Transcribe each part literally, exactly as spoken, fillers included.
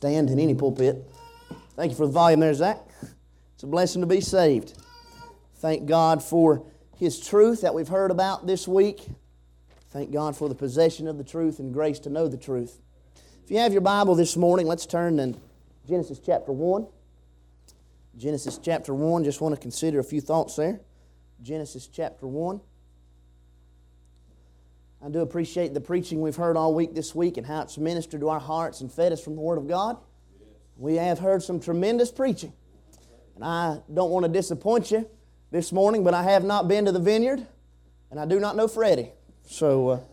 stand in any pulpit. Thank you for the volume there, Zach. It's a blessing to be saved. Thank God for His truth that we've heard about this week. Thank God for the possession of the truth and grace to know the truth. If you have your Bible this morning, let's turn to Genesis chapter one. Genesis chapter one, just want to consider a few thoughts there. Genesis chapter one. I do appreciate the preaching we've heard all week this week and how it's ministered to our hearts and fed us from the Word of God. We have heard some tremendous preaching. And I don't want to disappoint you this morning, but I have not been to the vineyard, and I do not know Freddie. So, uh,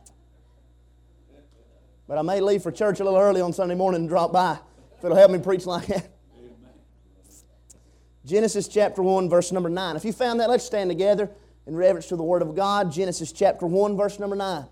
but I may leave for church a little early on Sunday morning and drop by if it'll help me preach like that. Genesis chapter one, verse number nine. If you found that, let's stand together in reverence to the Word of God. Genesis chapter one, verse number nine.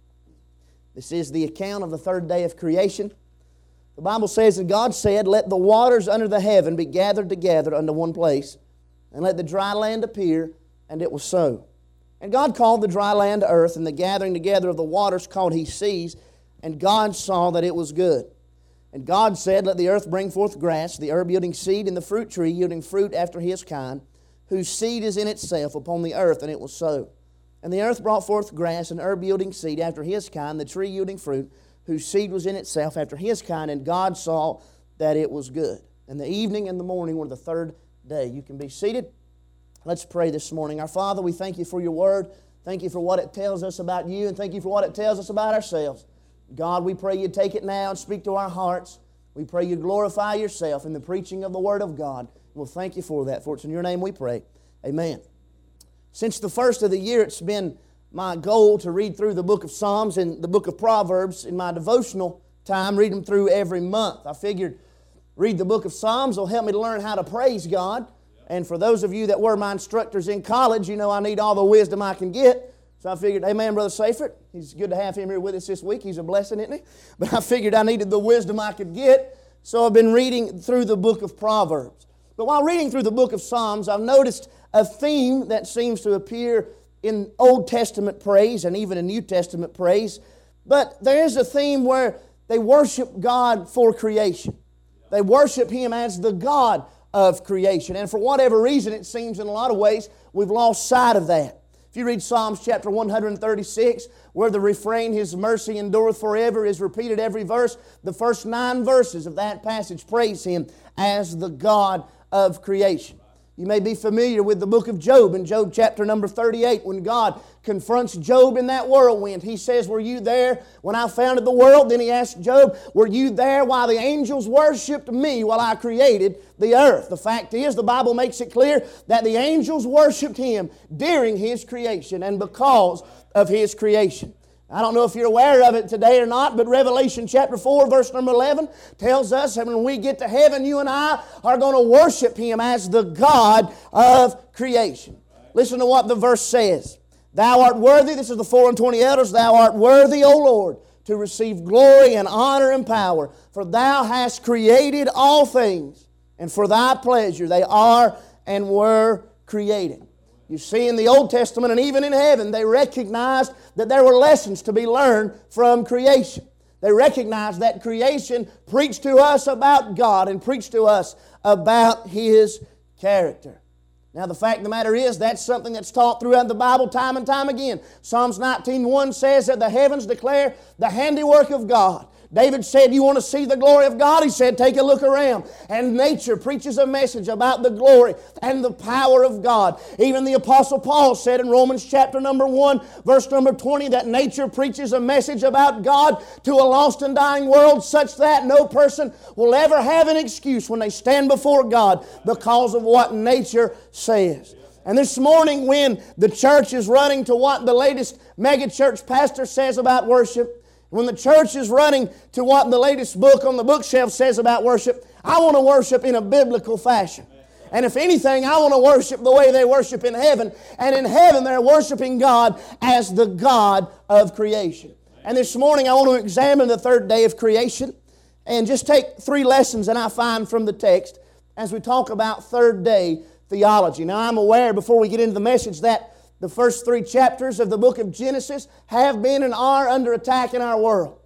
This is the account of the third day of creation. The Bible says, "And God said, Let the waters under the heaven be gathered together unto one place, and let the dry land appear, and it was so. And God called the dry land earth, and the gathering together of the waters called He seas, and God saw that it was good. And God said, Let the earth bring forth grass, the herb yielding seed, and the fruit tree yielding fruit after his kind, whose seed is in itself upon the earth, and it was so. And the earth brought forth grass, and herb yielding seed after his kind, the tree yielding fruit, whose seed was in itself after his kind, and God saw that it was good. And the evening and the morning were the third day." You can be seated. Let's pray this morning. Our Father, we thank You for Your Word. Thank You for what it tells us about You, and thank You for what it tells us about ourselves. God, we pray You take it now and speak to our hearts. We pray You glorify Yourself in the preaching of the Word of God. We'll thank You for that. For it's in Your name we pray. Amen. Since the first of the year, it's been my goal to read through the book of Psalms and the book of Proverbs in my devotional time, read them through every month. I figured read the book of Psalms will help me to learn how to praise God. And for those of you that were my instructors in college, you know I need all the wisdom I can get. So I figured, amen, Brother Seifert. He's good to have him here with us this week. He's a blessing, isn't he? But I figured I needed the wisdom I could get. So I've been reading through the book of Proverbs. But while reading through the book of Psalms, I've noticed a theme that seems to appear in Old Testament praise and even in New Testament praise. But there is a theme where they worship God for creation. They worship Him as the God of creation. And for whatever reason, it seems in a lot of ways we've lost sight of that. If you read Psalms chapter one thirty-six, where the refrain, His mercy endureth forever, is repeated every verse, the first nine verses of that passage praise Him as the God of creation. You may be familiar with the book of Job in Job chapter number thirty-eight when God confronts Job in that whirlwind. He says, "Were you there when I founded the world?" Then He asked Job, "Were you there while the angels worshipped Me while I created the earth?" The fact is, the Bible makes it clear that the angels worshipped Him during His creation and because of His creation. I don't know if you're aware of it today or not, but Revelation chapter four, verse number eleven tells us that when we get to heaven, you and I are going to worship Him as the God of creation. Listen to what the verse says. "Thou art worthy," this is the four and twenty elders, "Thou art worthy, O Lord, to receive glory and honor and power, for Thou hast created all things, and for Thy pleasure they are and were created." You see, in the Old Testament and even in heaven, they recognized that there were lessons to be learned from creation. They recognized that creation preached to us about God and preached to us about His character. Now, the fact of the matter is, that's something that's taught throughout the Bible time and time again. Psalms nineteen one says that the heavens declare the handiwork of God. David said, "You want to see the glory of God?" He said, "Take a look around." And nature preaches a message about the glory and the power of God. Even the Apostle Paul said in Romans chapter number one, verse number twenty, that nature preaches a message about God to a lost and dying world such that no person will ever have an excuse when they stand before God because of what nature says. And this morning when the church is running to what the latest megachurch pastor says about worship, when the church is running to what the latest book on the bookshelf says about worship, I want to worship in a biblical fashion. And if anything, I want to worship the way they worship in heaven. And in heaven, they're worshiping God as the God of creation. And this morning, I want to examine the third day of creation and just take three lessons that I find from the text as we talk about third day theology. Now, I'm aware, before we get into the message, that the first three chapters of the book of Genesis have been and are under attack in our world.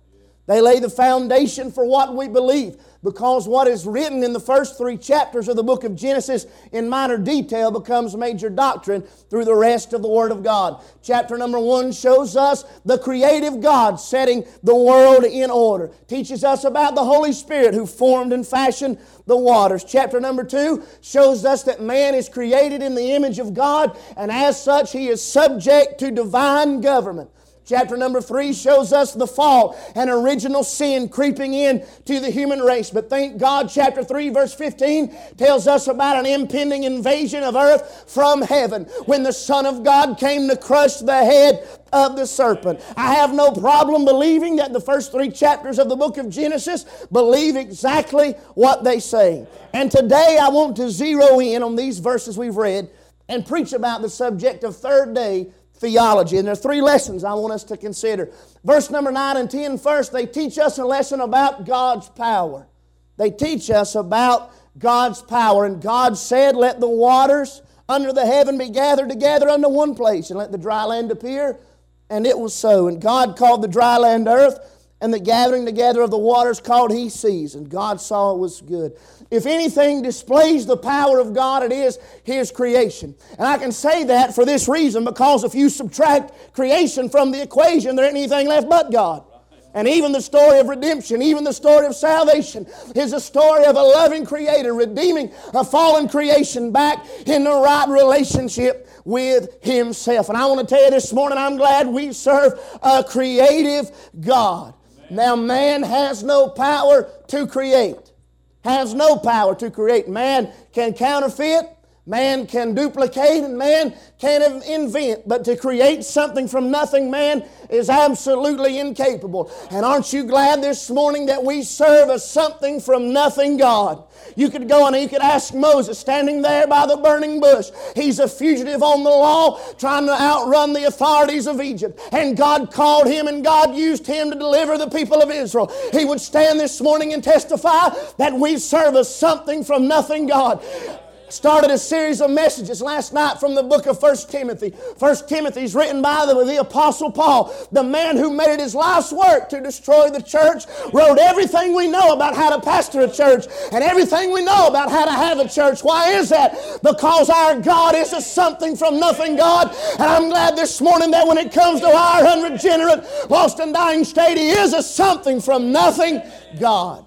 They lay the foundation for what we believe, because what is written in the first three chapters of the book of Genesis in minor detail becomes major doctrine through the rest of the Word of God. Chapter number one shows us the creative God setting the world in order. Teaches us about the Holy Spirit who formed and fashioned the waters. Chapter number two shows us that man is created in the image of God, and as such he is subject to divine government. Chapter number three shows us the fall and original sin creeping in to the human race. But thank God, chapter three, verse fifteen tells us about an impending invasion of earth from heaven when the Son of God came to crush the head of the serpent. I have no problem believing that the first three chapters of the book of Genesis believe exactly what they say. And today I want to zero in on these verses we've read and preach about the subject of third day theology. And there are three lessons I want us to consider. Verse number nine and ten first, they teach us a lesson about God's power. They teach us about God's power. And God said, let the waters under the heaven be gathered together unto one place, and let the dry land appear. And it was so. And God called the dry land earth, and the gathering together of the waters called he seas. And God saw it was good. If anything displays the power of God, it is His creation. And I can say that for this reason, because if you subtract creation from the equation, there ain't anything left but God. And even the story of redemption, even the story of salvation, is a story of a loving Creator redeeming a fallen creation back in the right relationship with Himself. And I want to tell you this morning, I'm glad we serve a creative God. Now, man has no power to create. Has no power to create. Man can counterfeit, man can duplicate, and man can invent. But to create something from nothing, man is absolutely incapable. And aren't you glad this morning that we serve a something from nothing God? You could go and you could ask Moses standing there by the burning bush. He's a fugitive on the law trying to outrun the authorities of Egypt. And God called him and God used him to deliver the people of Israel. He would stand this morning and testify that we serve a something from nothing God. Started a series of messages last night from the book of First Timothy. First Timothy is written by the, the Apostle Paul, the man who made it his life's work to destroy the church, wrote everything we know about how to pastor a church and everything we know about how to have a church. Why is that? Because our God is a something from nothing God. And I'm glad this morning that when it comes to our unregenerate, lost and dying state, He is a something from nothing God.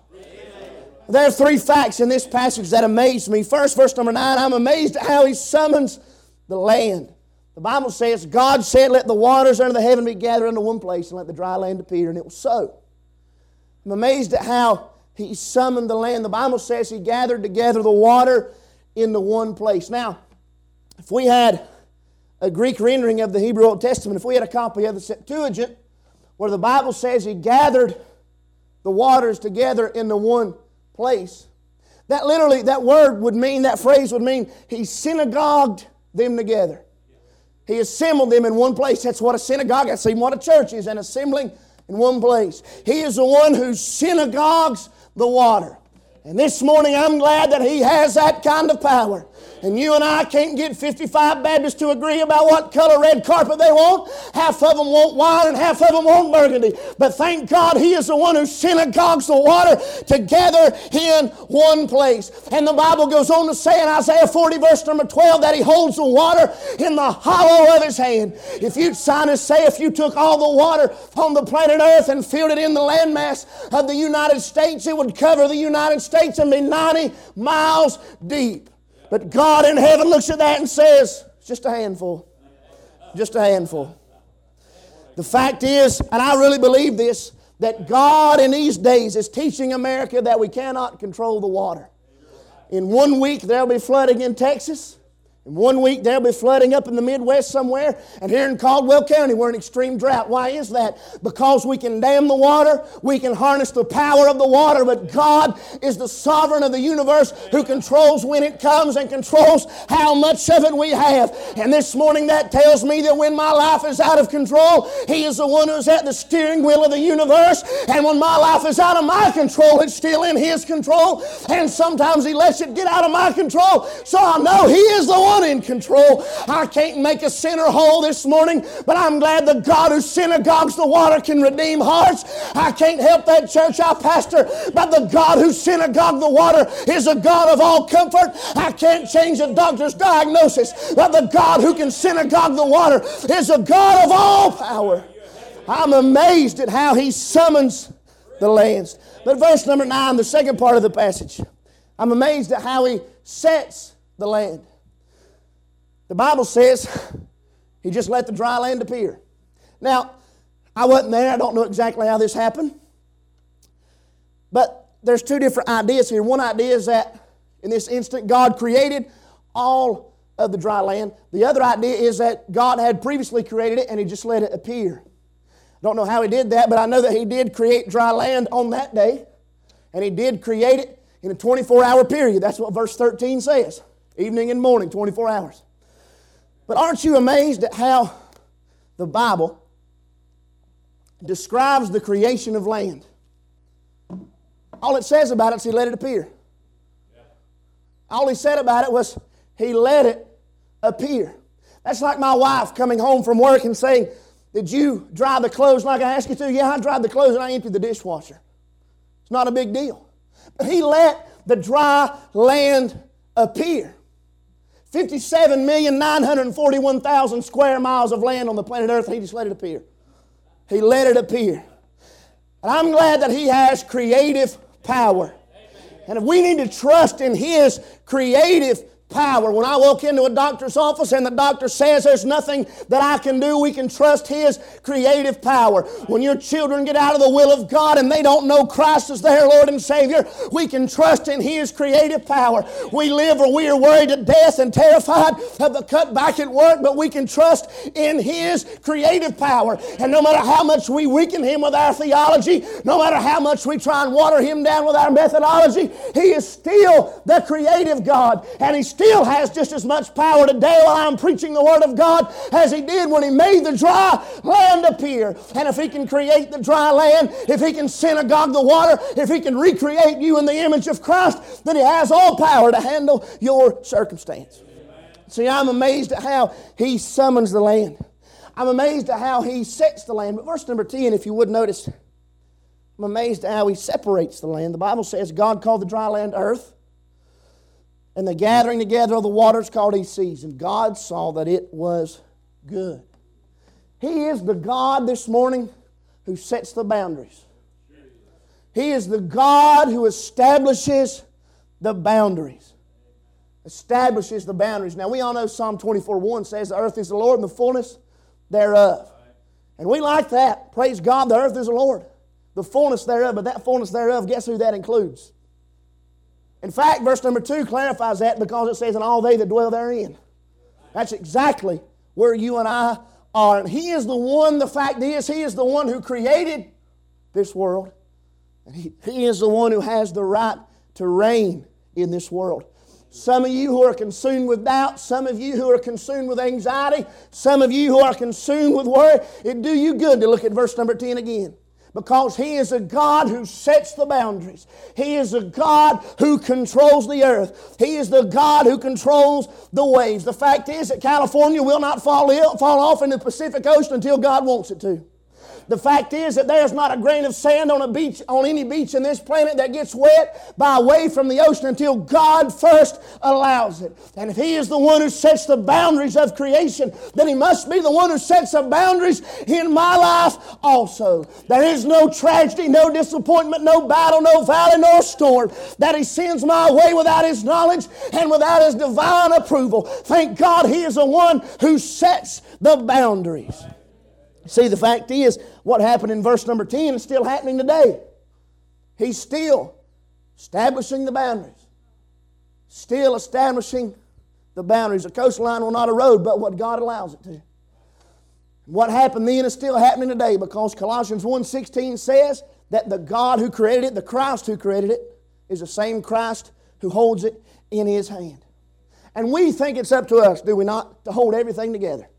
There are three facts in this passage that amaze me. First, verse number nine, I'm amazed at how He summons the land. The Bible says, God said, let the waters under the heaven be gathered into one place, and let the dry land appear. And it was so. I'm amazed at how He summoned the land. The Bible says He gathered together the water into one place. Now, if we had a Greek rendering of the Hebrew Old Testament, if we had a copy of the Septuagint, where the Bible says He gathered the waters together into one place, that literally, that word would mean, that phrase would mean He synagogued them together. He assembled them in one place. That's what a synagogue, that's even what a church is, an assembling in one place. He is the one who synagogues the water. And this morning I'm glad that He has that kind of power. And you and I can't get fifty-five Baptists to agree about what color red carpet they want. Half of them want wine and half of them want burgundy. But thank God He is the one who synagogues the water together in one place. And the Bible goes on to say in Isaiah forty verse number twelve that He holds the water in the hollow of His hand. If you'd scientists say if you took all the water on the planet Earth and filled it in the landmass of the United States, it would cover the United States and be ninety miles deep. But God in heaven looks at that and says, it's just a handful. Just a handful. The fact is, and I really believe this, that God in these days is teaching America that we cannot control the water. In one week there'll be flooding in Texas. In one week there'll be flooding up in the Midwest somewhere. And here in Caldwell County we're in extreme drought. Why is that? Because we can dam the water. We can harness the power of the water. But God is the sovereign of the universe who controls when it comes and controls how much of it we have. And this morning that tells me that when my life is out of control, He is the one who's at the steering wheel of the universe. And when my life is out of my control, it's still in His control. And sometimes He lets it get out of my control. So I know He is the one one in control. I can't make a sinner whole this morning, but I'm glad the God who synagogues the water can redeem hearts. I can't help that church I pastor, but the God who synagogued the water is a God of all comfort. I can't change a doctor's diagnosis, but the God who can synagogue the water is a God of all power. I'm amazed at how He summons the lands. But verse number nine, the second part of the passage, I'm amazed at how He sets the land. The Bible says He just let the dry land appear. Now, I wasn't there. I don't know exactly how this happened. But there's two different ideas here. One idea is that in this instant God created all of the dry land. The other idea is that God had previously created it and He just let it appear. I don't know how He did that, but I know that He did create dry land on that day. And He did create it in a twenty-four hour period. That's what verse thirteen says. Evening and morning, twenty-four hours. But aren't you amazed at how the Bible describes the creation of land? All it says about it is He let it appear. All He said about it was He let it appear. That's like my wife coming home from work and saying, did you dry the clothes like I asked you to? Yeah, I dried the clothes and I emptied the dishwasher. It's not a big deal. But He let the dry land appear. fifty-seven million nine hundred forty-one thousand square miles of land on the planet Earth, He just let it appear. He let it appear. And I'm glad that He has creative power. And if we need to trust in His creative power. When I walk into a doctor's office and the doctor says there's nothing that I can do, we can trust His creative power. When your children get out of the will of God and they don't know Christ as their Lord and Savior, we can trust in His creative power. We live or we are worried to death and terrified of the cutback at work, but we can trust in His creative power. And no matter how much we weaken Him with our theology, no matter how much we try and water Him down with our methodology, He is still the creative God. And He still has just as much power today while I'm preaching the Word of God as He did when He made the dry land appear. And if He can create the dry land, if He can synagogue the water, if He can recreate you in the image of Christ, then He has all power to handle your circumstance. See, I'm amazed at how He summons the land. I'm amazed at how He sets the land. But verse number ten, if you would notice, I'm amazed at how He separates the land. The Bible says God called the dry land earth, and the gathering together of the waters called He seas. And God saw that it was good. He is the God this morning who sets the boundaries. He is the God who establishes the boundaries. Establishes the boundaries. Now we all know Psalm twenty-four one says the earth is the Lord and the fullness thereof. And we like that. Praise God, the earth is the Lord. The fullness thereof. But that fullness thereof, guess who that includes? In fact, verse number two clarifies that because it says, and all they that dwell therein. That's exactly where you and I are. And He is the one, the fact is, He is the one who created this world. And He, he is the one who has the right to reign in this world. Some of you who are consumed with doubt, some of you who are consumed with anxiety, some of you who are consumed with worry, it'd do you good to look at verse number ten again. Because He is a God who sets the boundaries. He is a God who controls the earth. He is the God who controls the waves. The fact is that California will not fall, ill, fall off into the Pacific Ocean until God wants it to. The fact is that there's not a grain of sand on a beach, on any beach in this planet that gets wet by way from the ocean until God first allows it. And if He is the one who sets the boundaries of creation, then He must be the one who sets the boundaries in my life also. There is no tragedy, no disappointment, no battle, no valley, nor storm that He sends my way without His knowledge and without His divine approval. Thank God He is the one who sets the boundaries. See, the fact is, what happened in verse number ten is still happening today. He's still establishing the boundaries. Still establishing the boundaries. A coastline will not erode, but what God allows it to. What happened then is still happening today because Colossians one sixteen says that the God who created it, the Christ who created it, is the same Christ who holds it in His hand. And we think it's up to us, do we not, to hold everything together.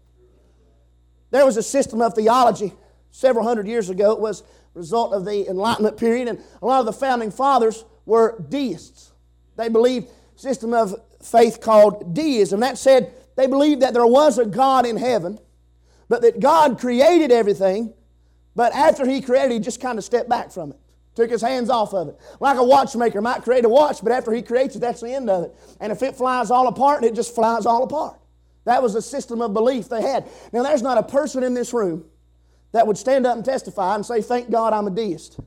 There was a system of theology several hundred years ago. It was a result of the Enlightenment period, and a lot of the founding fathers were deists. They believed a system of faith called deism. That said, they believed that there was a God in heaven, but that God created everything, but after He created, He just kind of stepped back from it. Took His hands off of it. Like a watchmaker might create a watch, but after he creates it, that's the end of it. And if it flies all apart, it just flies all apart. That was the system of belief they had. Now, there's not a person in this room that would stand up and testify and say, thank God I'm a deist.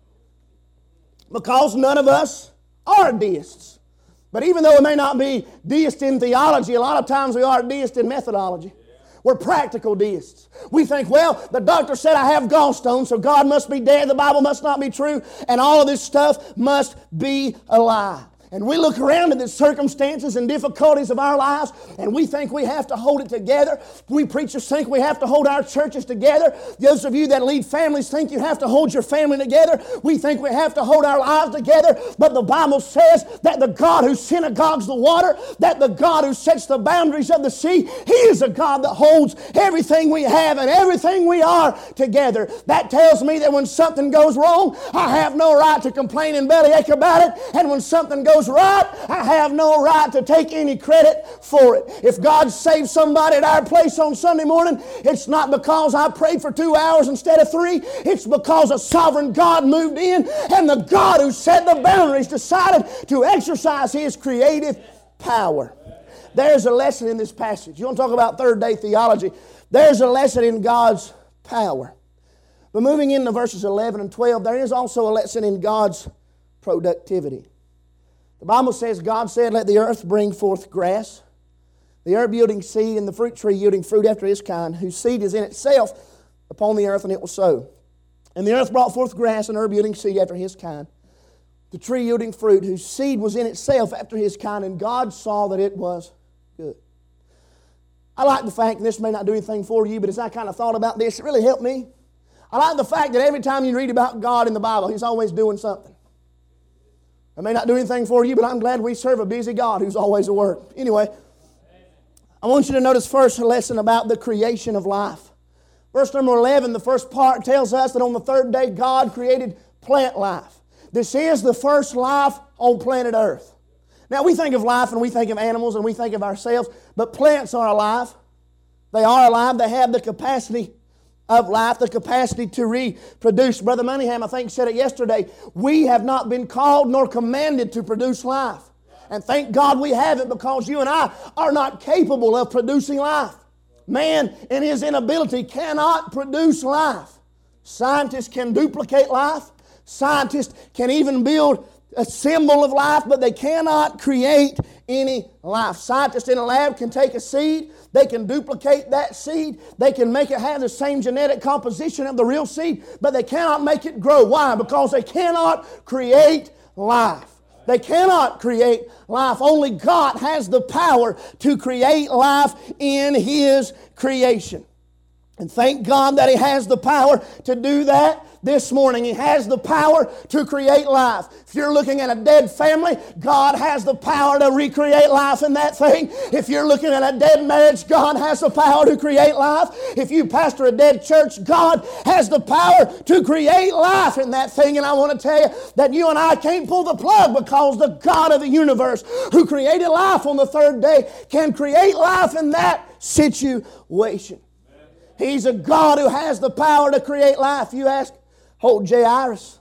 Because none of us are deists. But even though we may not be deists in theology, a lot of times we are deists in methodology. We're practical deists. We think, well, the doctor said I have gallstones, so God must be dead, the Bible must not be true, and all of this stuff must be a lie. And we look around at the circumstances and difficulties of our lives, and we think we have to hold it together. We preachers think we have to hold our churches together. Those of you that lead families think you have to hold your family together. We think we have to hold our lives together. But the Bible says that the God who synagogues the water, that the God who sets the boundaries of the sea, He is a God that holds everything we have and everything we are together. That tells me that when something goes wrong, I have no right to complain and bellyache about it. And when something goes right, I have no right to take any credit for it. If God saved somebody at our place on Sunday morning, it's not because I prayed for two hours instead of three. It's because a sovereign God moved in, and the God who set the boundaries decided to exercise His creative power. There's a lesson in this passage. You want to talk about third day theology? There's a lesson in God's power. But moving into verses eleven and twelve, there is also a lesson in God's productivity. The Bible says, God said, let the earth bring forth grass, the herb yielding seed, and the fruit tree yielding fruit after his kind, whose seed is in itself upon the earth, and it will sow. And the earth brought forth grass and herb yielding seed after his kind, the tree yielding fruit, whose seed was in itself after his kind, and God saw that it was good. I like the fact, and this may not do anything for you, but as I kind of thought about this, it really helped me. I like the fact that every time you read about God in the Bible, He's always doing something. I may not do anything for you, but I'm glad we serve a busy God who's always at work. Anyway, I want you to notice first a lesson about the creation of life. Verse number eleven, the first part tells us that on the third day God created plant life. This is the first life on planet Earth. Now we think of life and we think of animals and we think of ourselves, but plants are alive. They are alive. They have the capacity of life, the capacity to reproduce. Brother Moneyham, I think, said it yesterday. We have not been called nor commanded to produce life. And thank God we haven't, because you and I are not capable of producing life. Man, in his inability, cannot produce life. Scientists can duplicate life. Scientists can even build a symbol of life, but they cannot create any life. Scientists in a lab can take a seed, they can duplicate that seed, they can make it have the same genetic composition of the real seed, but they cannot make it grow. Why? Because they cannot create life. They cannot create life. Only God has the power to create life in His creation. And thank God that He has the power to do that this morning. He has the power to create life. If you're looking at a dead family, God has the power to recreate life in that thing. If you're looking at a dead marriage, God has the power to create life. If you pastor a dead church, God has the power to create life in that thing. And I want to tell you that you and I can't pull the plug, because the God of the universe, who created life on the third day, can create life in that situation. He's a God who has the power to create life. You ask old Jairus.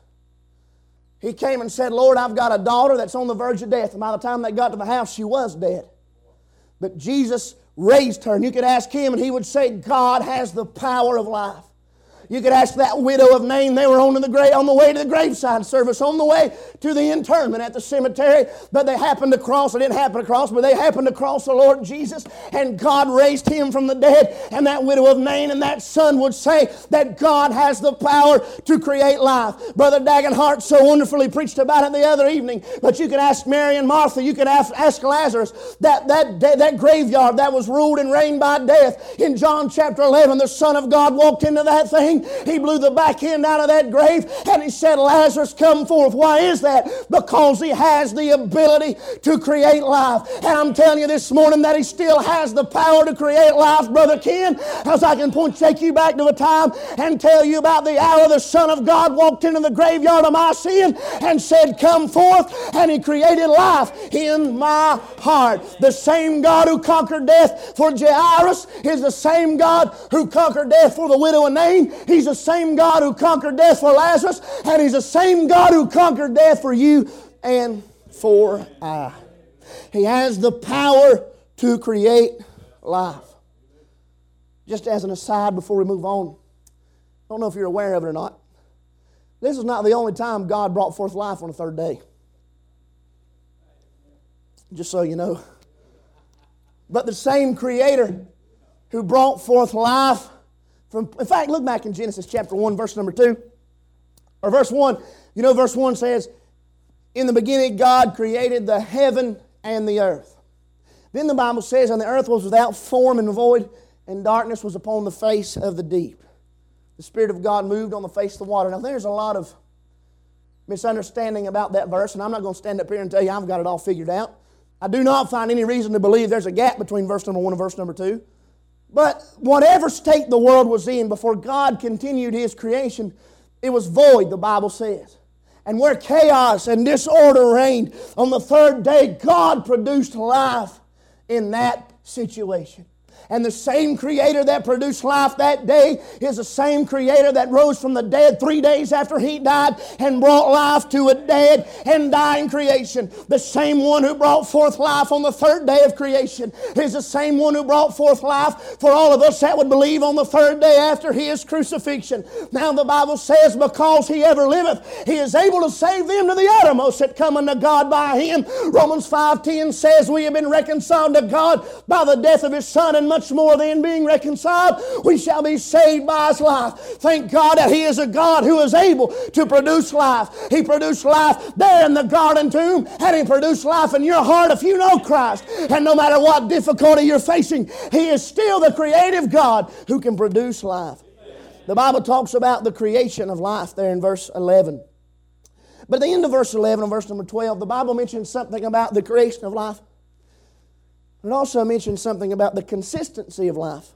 He came and said, Lord, I've got a daughter that's on the verge of death. And by the time they got to the house, she was dead. But Jesus raised her. And you could ask Him and He would say, God has the power of life. You could ask that widow of Nain. They were on, to the grave, on the way to the graveside service, on the way to the interment at the cemetery. But they happened to cross, it didn't happen to cross, but they happened to cross the Lord Jesus. And God raised Him from the dead. And that widow of Nain and that son would say that God has the power to create life. Brother Dagenhart so wonderfully preached about it the other evening. But you could ask Mary and Martha. You could ask, ask Lazarus. That, that, that graveyard that was ruled and reigned by death. In John chapter eleven, the Son of God walked into that thing. name. He blew the back end out of that grave and He said, Lazarus, come forth. Why is that? Because He has the ability to create life. And I'm telling you this morning that He still has the power to create life, Brother Ken. As I can point, take you back to a time and tell you about the hour the Son of God walked into the graveyard of my sin and said, come forth, and He created life in my heart. The same God who conquered death for Jairus is the same God who conquered death for the widow of Nain. He's the same God who conquered death for Lazarus, and He's the same God who conquered death for you and for I. He has the power to create life. Just as an aside before we move on, I don't know if you're aware of it or not, this is not the only time God brought forth life on the third day. Just so you know. But the same Creator who brought forth life from, in fact, look back in Genesis chapter one, verse number two. Or verse one. You know, verse one says, in the beginning God created the heaven and the earth. Then the Bible says, and the earth was without form and void, and darkness was upon the face of the deep. The Spirit of God moved on the face of the water. Now there's a lot of misunderstanding about that verse, and I'm not going to stand up here and tell you I've got it all figured out. I do not find any reason to believe there's a gap between verse number one and verse number two. But whatever state the world was in before God continued His creation, it was void, the Bible says. And where chaos and disorder reigned, on the third day God produced life in that situation. And the same Creator that produced life that day is the same Creator that rose from the dead three days after He died and brought life to a dead and dying creation. The same one who brought forth life on the third day of creation is the same one who brought forth life for all of us that would believe on the third day after His crucifixion. Now the Bible says, because He ever liveth, He is able to save them to the uttermost that come unto God by Him. Romans five ten says, we have been reconciled to God by the death of His Son, and much more than being reconciled, we shall be saved by His life. Thank God that He is a God who is able to produce life. He produced life there in the garden tomb, and He produced life in your heart if you know Christ. And no matter what difficulty you're facing, He is still the creative God who can produce life. The Bible talks about the creation of life there in verse eleven. But at the end of verse eleven and verse number twelve, the Bible mentions something about the creation of life. It also mentions something about the consistency of life.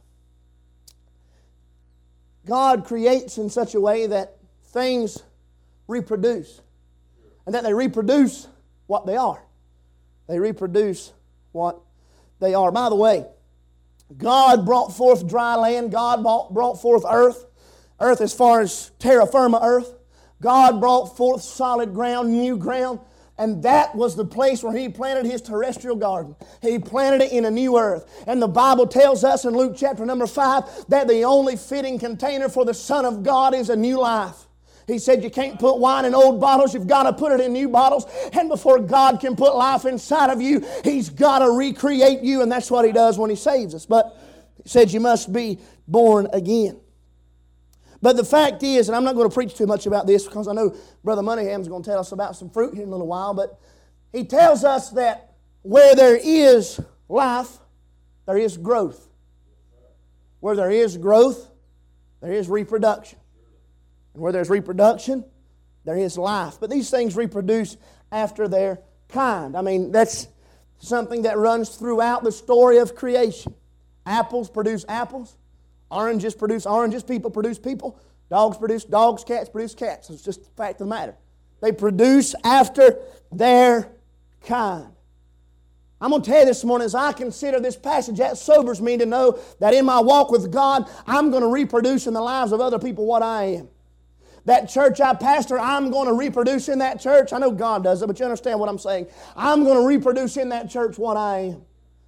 God creates in such a way that things reproduce. And that they reproduce what they are. They reproduce what they are. By the way, God brought forth dry land. God brought forth earth. Earth as far as terra firma earth. God brought forth solid ground, new ground. And that was the place where He planted His terrestrial garden. He planted it in a new earth. And the Bible tells us in Luke chapter number five that the only fitting container for the Son of God is a new life. He said you can't put wine in old bottles, you've got to put it in new bottles. And before God can put life inside of you, He's got to recreate you. And that's what He does when He saves us. But He said you must be born again. But the fact is, and I'm not going to preach too much about this because I know Brother Moneyham's going to tell us about some fruit here in a little while, but he tells us that where there is life, there is growth. Where there is growth, there is reproduction. And where there's reproduction, there is life. But these things reproduce after their kind. I mean, that's something that runs throughout the story of creation. Apples produce apples. Oranges produce oranges, people produce people, dogs produce dogs, cats produce cats. It's just the fact of the matter. They produce after their kind. I'm going to tell you this morning, as I consider this passage, that sobers me to know that in my walk with God, I'm going to reproduce in the lives of other people what I am. That church I pastor, I'm going to reproduce in that church. I know God does it, but you understand what I'm saying. I'm going to reproduce in that church what I am.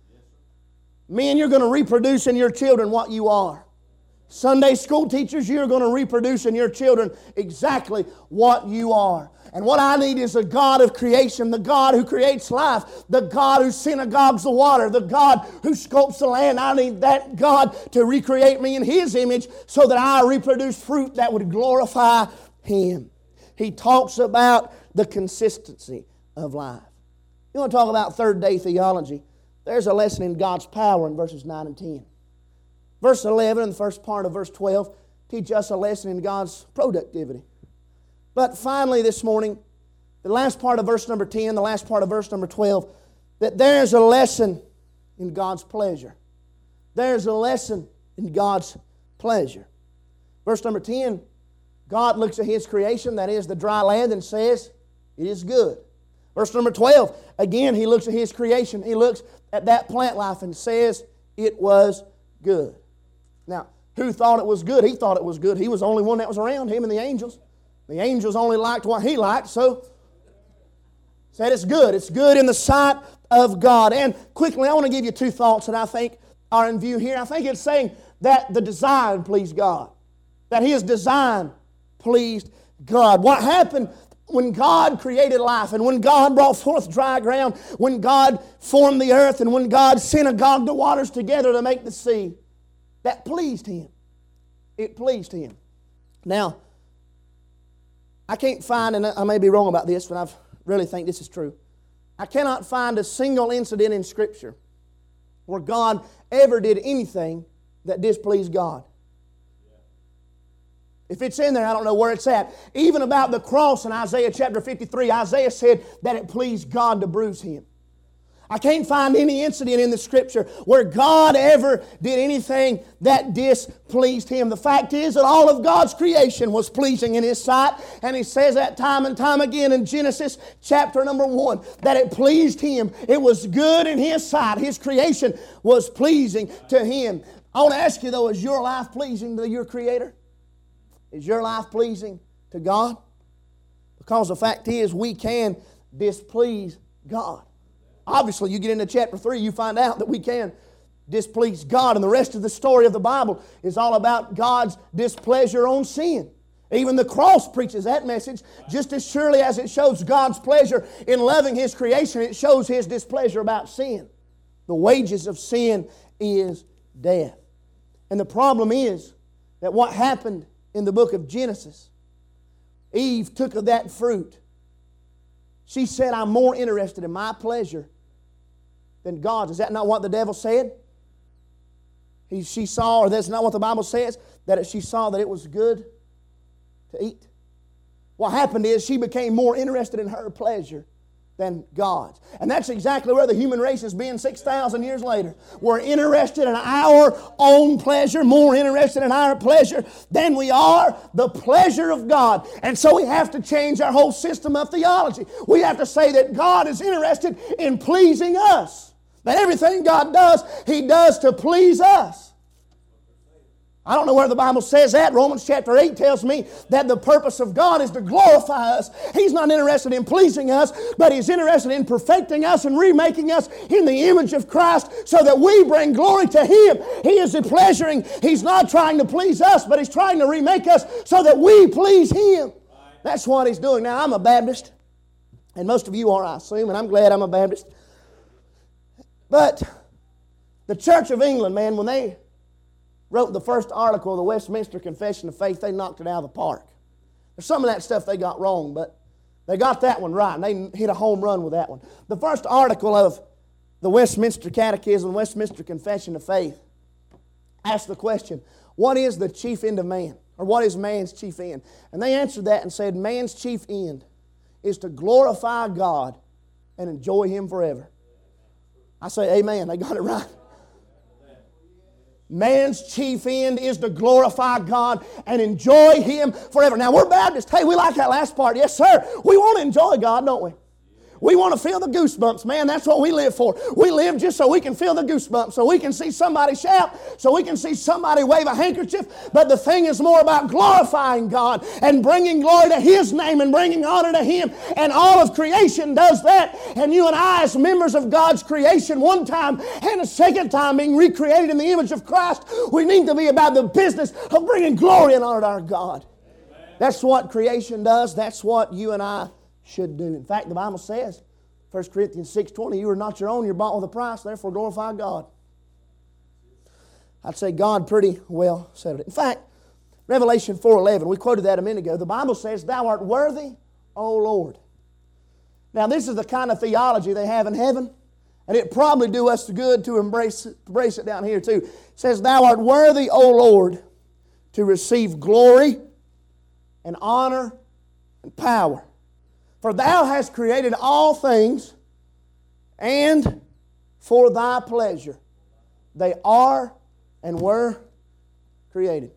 Men, you're going to reproduce in your children what you are. Sunday school teachers, you're going to reproduce in your children exactly what you are. And what I need is a God of creation, the God who creates life, the God who synagogues the water, the God who sculpts the land. I need that God to recreate me in His image so that I reproduce fruit that would glorify Him. He talks about the consistency of life. You want to talk about third day theology? There's a lesson in God's power in verses nine and ten. Verse eleven and the first part of verse twelve teach us a lesson in God's productivity. But finally this morning, the last part of verse number ten, the last part of verse number twelve, that there's a lesson in God's pleasure. There's a lesson in God's pleasure. Verse number ten, God looks at His creation, that is the dry land, and says, it is good. Verse number twelve, again He looks at His creation. He looks at that plant life and says, it was good. Now, who thought it was good? He thought it was good. He was the only one that was around, him and the angels. The angels only liked what he liked, so said it's good. It's good in the sight of God. And quickly, I want to give you two thoughts that I think are in view here. I think it's saying that the design pleased God. That His design pleased God. What happened when God created life and when God brought forth dry ground, when God formed the earth and when God synagogued the waters together to make the sea, that pleased Him. It pleased Him. Now, I can't find, and I may be wrong about this, but I really think this is true. I cannot find a single incident in Scripture where God ever did anything that displeased God. If it's in there, I don't know where it's at. Even about the cross in Isaiah chapter fifty-three, Isaiah said that it pleased God to bruise Him. I can't find any incident in the Scripture where God ever did anything that displeased Him. The fact is that all of God's creation was pleasing in His sight, and He says that time and time again in Genesis chapter number one, that it pleased Him. It was good in His sight. His creation was pleasing to Him. I want to ask you though, is your life pleasing to your Creator? Is your life pleasing to God? Because the fact is, we can displease God. Obviously, you get into chapter three, you find out that we can displease God. And the rest of the story of the Bible is all about God's displeasure on sin. Even the cross preaches that message. Just as surely as it shows God's pleasure in loving His creation, it shows His displeasure about sin. The wages of sin is death. And the problem is that what happened in the book of Genesis, Eve took of that fruit. She said, I'm more interested in my pleasure than God's. Is that not what the devil said? He, she saw, or that's not what the Bible says, that she saw that it was good to eat. What happened is she became more interested in her pleasure than God's. And that's exactly where the human race has been six thousand years later. We're interested in our own pleasure, more interested in our pleasure than we are the pleasure of God. And so we have to change our whole system of theology. We have to say that God is interested in pleasing us. That everything God does, He does to please us. I don't know where the Bible says that. Romans chapter eight tells me that the purpose of God is to glorify us. He's not interested in pleasing us, but He's interested in perfecting us and remaking us in the image of Christ so that we bring glory to Him. He is pleasuring. He's not trying to please us, but He's trying to remake us so that we please Him. That's what He's doing. Now, I'm a Baptist, and most of you are, I assume, and I'm glad I'm a Baptist. But the Church of England, man, when they wrote the first article of the Westminster Confession of Faith, they knocked it out of the park. There's some of that stuff they got wrong, but they got that one right, and they hit a home run with that one. The first article of the Westminster Catechism, the Westminster Confession of Faith, asked the question, what is the chief end of man? Or what is man's chief end? And they answered that and said, man's chief end is to glorify God and enjoy Him forever. I say amen. They got it right. Man's chief end is to glorify God and enjoy Him forever. Now, we're Baptists. Hey, we like that last part. Yes, sir. We want to enjoy God, don't we? We want to feel the goosebumps, man. That's what we live for. We live just so we can feel the goosebumps, so we can see somebody shout, so we can see somebody wave a handkerchief. But the thing is more about glorifying God and bringing glory to His name and bringing honor to Him. And all of creation does that. And you and I, as members of God's creation, one time and a second time being recreated in the image of Christ, we need to be about the business of bringing glory and honor to our God. That's what creation does. That's what you and I should do. In fact, the Bible says, First Corinthians six twenty, you are not your own, you're bought with a price, therefore glorify God. I'd say God pretty well said it. In fact, Revelation four eleven, we quoted that a minute ago, the Bible says, thou art worthy, O Lord. Now, this is the kind of theology they have in heaven, and it probably do us good to embrace, embrace it down here too. It says, thou art worthy, O Lord, to receive glory and honor and power. For Thou hast created all things, and for Thy pleasure they are and were created.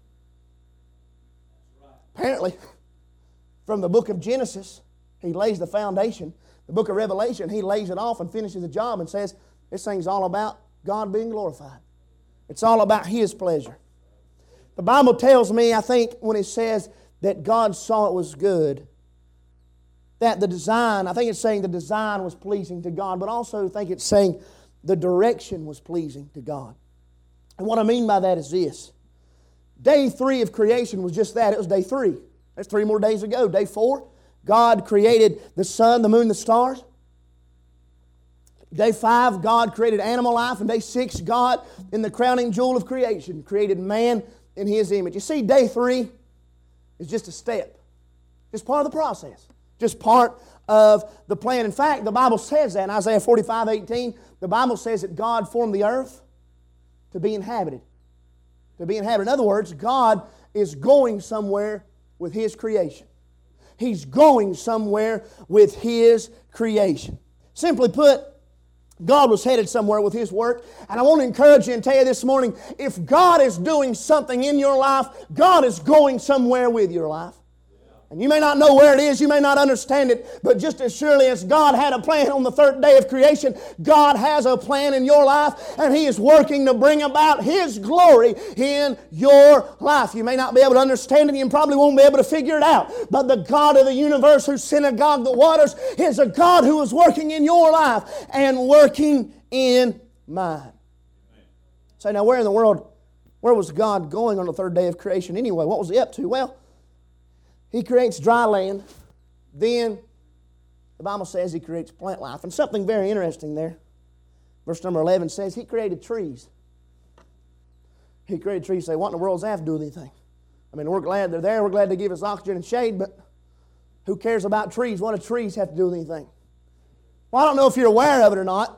Apparently, from the book of Genesis, He lays the foundation. The book of Revelation, He lays it off and finishes the job and says, this thing's all about God being glorified. It's all about His pleasure. The Bible tells me, I think, when it says that God saw it was good, that the design, I think it's saying the design was pleasing to God, but also I think it's saying the direction was pleasing to God. And what I mean by that is this. Day three of creation was just that. It was day three. There's three more days ago. Day four, God created the sun, the moon, the stars. Day five, God created animal life. And day six, God, in the crowning jewel of creation, created man in His image. You see, day three is just a step. Just part of the process. Just part of the plan. In fact, the Bible says that in Isaiah forty-five eighteen. The Bible says that God formed the earth to be inhabited. To be inhabited. In other words, God is going somewhere with His creation. He's going somewhere with His creation. Simply put, God was headed somewhere with His work. And I want to encourage you and tell you this morning, if God is doing something in your life, God is going somewhere with your life. And you may not know where it is, you may not understand it, but just as surely as God had a plan on the third day of creation, God has a plan in your life, and He is working to bring about His glory in your life. You may not be able to understand it, you probably won't be able to figure it out, but the God of the universe who synagogued the waters is a God who is working in your life and working in mine. Say, now where in the world, where was God going on the third day of creation anyway? What was He up to? Well, He creates dry land. Then the Bible says He creates plant life. And something very interesting there. Verse number eleven says He created trees. He created trees. Say, what in the world does that have to do with anything? I mean, we're glad they're there. We're glad they give us oxygen and shade, but who cares about trees? What do trees have to do with anything? Well, I don't know if you're aware of it or not,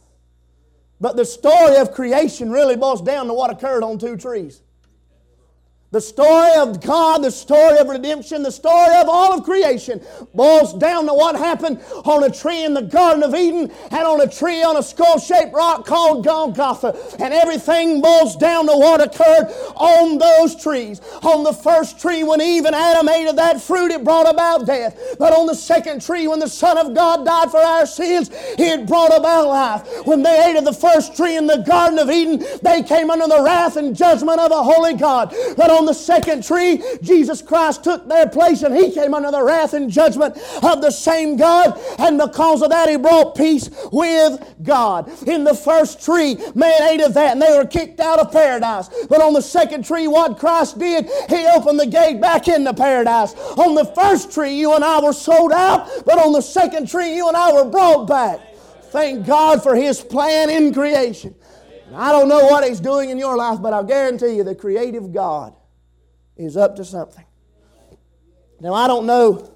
but the story of creation really boils down to what occurred on two trees. The story of God, the story of redemption, the story of all of creation boils down to what happened on a tree in the Garden of Eden and on a tree on a skull-shaped rock called Golgotha. And everything boils down to what occurred on those trees. On the first tree, when Eve and Adam ate of that fruit, it brought about death. But on the second tree, when the Son of God died for our sins, it brought about life. When they ate of the first tree in the Garden of Eden, they came under the wrath and judgment of a holy God. But on the second tree, Jesus Christ took their place and He came under the wrath and judgment of the same God, and because of that He brought peace with God. In the first tree, man ate of that and they were kicked out of paradise. But on the second tree, what Christ did, He opened the gate back into paradise. On the first tree, you and I were sold out, but on the second tree, you and I were brought back. Thank God for His plan in creation. I don't know what He's doing in your life, but I'll guarantee you the creative God is up to something. Now, I don't know,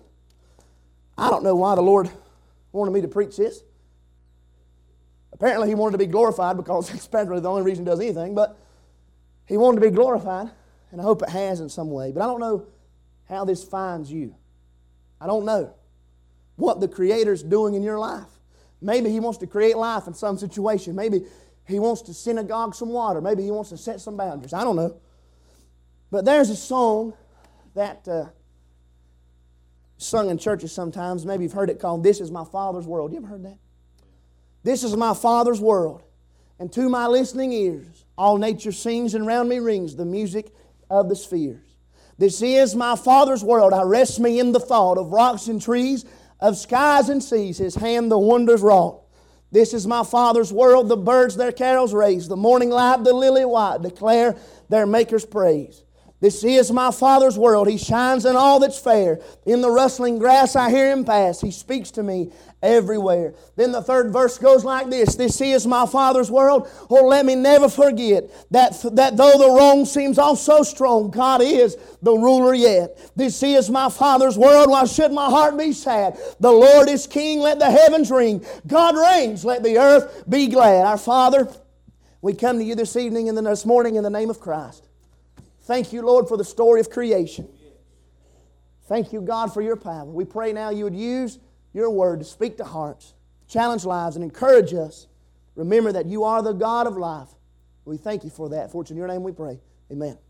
I don't know why the Lord wanted me to preach this. Apparently, He wanted to be glorified, because it's apparently the only reason He does anything, but He wanted to be glorified, and I hope it has in some way. But I don't know how this finds you. I don't know what the Creator's doing in your life. Maybe He wants to create life in some situation. Maybe He wants to synagogue some water. Maybe He wants to set some boundaries. I don't know. But there's a song that uh, sung in churches sometimes. Maybe you've heard it, called "This Is My Father's World." You ever heard that? This is my Father's world, and to my listening ears all nature sings, and round me rings the music of the spheres. This is my Father's world. I rest me in the thought of rocks and trees, of skies and seas, His hand the wonders wrought. This is my Father's world. The birds their carols raise, the morning light, the lily white declare their Maker's praise. This is my Father's world. He shines in all that's fair. In the rustling grass I hear Him pass. He speaks to me everywhere. Then the third verse goes like this. This is my Father's world. Oh, let me never forget that, that though the wrong seems all so strong, God is the ruler yet. This is my Father's world. Why should my heart be sad? The Lord is King. Let the heavens ring. God reigns. Let the earth be glad. Our Father, we come to You this evening and this morning in the name of Christ. Thank you, Lord, for the story of creation. Thank you, God, for your power. We pray now you would use your word to speak to hearts, challenge lives, and encourage us. Remember that you are the God of life. We thank you for that. For it's in your name we pray. Amen.